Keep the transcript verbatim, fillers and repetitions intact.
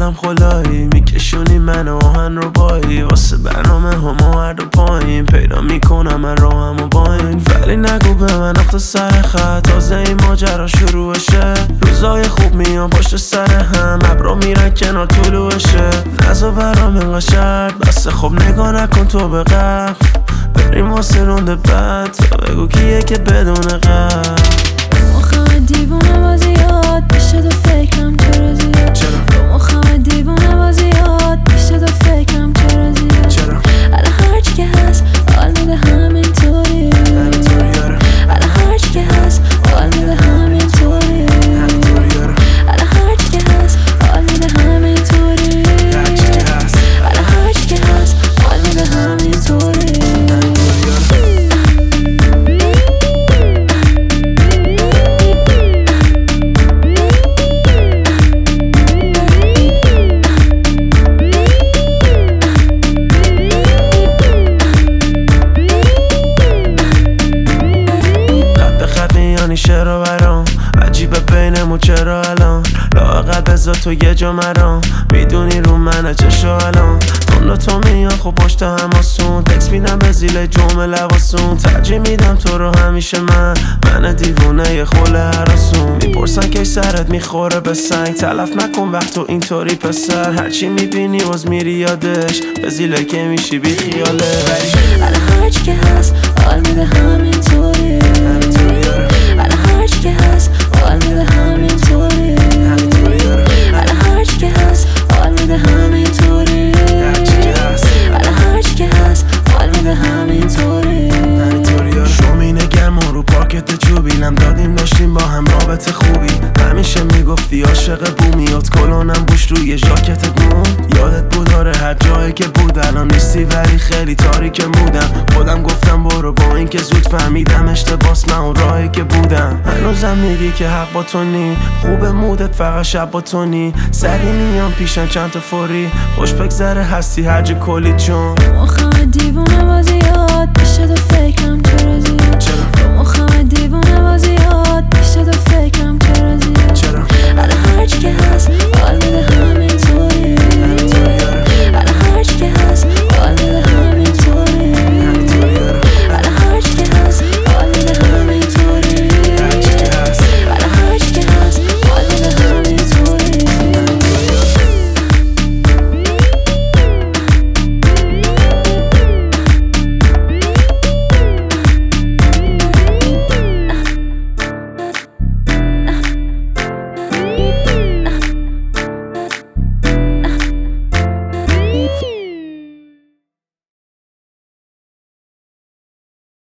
هم خلایی میکشونی من آهن رو بایی واسه برنامه همو هر دو پایین پیدا میکنم من رو همو باین ولی نگو به من نقطه سر خط تازه این ماجرا شروعشه روزای خوب میان پشت سر هم ابرا میرن کنار طلوعشه نزا برام اینقا شرط بسه خب نگاه نکن تو به قبل بریم واسه رونده بعد تا بگو کیه که بدون قبل مخم دیوونه بازیات پیشه تو فکرم چرا زیاد چرا؟ مخم دیوونه بازیات پیشه تو فکرم چرا زیاد چرا؟ الان هرچی که هست حال میده همینطوری الان هرچی که هست حال میده همینطوری الان هرچی که هست حال میده همینطوری الان هرچی که هست حال میده همینطوری چرا برام عجیبه بینمون چرا الان لااقل بذار تو یه جا مرام میدونی رو منه چشا الان اون تو میان خب پشت هم آسون تکس میدم به زیل جمعه لباسون ترجیح میدم تو رو همیشه من من دیوونه یه خوله هراسون میپرسن که سرت میخوره به سنگ تلف نکن وقت تو اینطوری پسر هرچی میبینی باز میری یادش به زیله که میشی بی خیاله الان هرچی که هست حال میده همینطوری الان هرچی که هست حال میده همینطوری الان هرچی که هست حال میده همینطوری الان هرچی که هست حال میده همینطوری شومینه گرم رو پاکت چوبیلم دادیم داشتیم با هم رابطه خوبی همیشه میگفتی عاشق بومیات کلونم بوش روی ژاکتت مون یادت بود آره هر جایی که بود الان نیستی ولی خیلی تاریک مودم خودم گفتم برو با این که زود فهمیدم اشتباس من اون راهی که بودم هنوزم میگی که حق با تو نی خوب مودت فقط شب با تو نی سری میام پیشم چند تا فوری خوش بگذره هستی هرج کلی چون مخم دیوونه بازیات پیشه تو فکرم چرا زیاد چرا؟ مخم دیوونه بازیات پیشه تو فکرم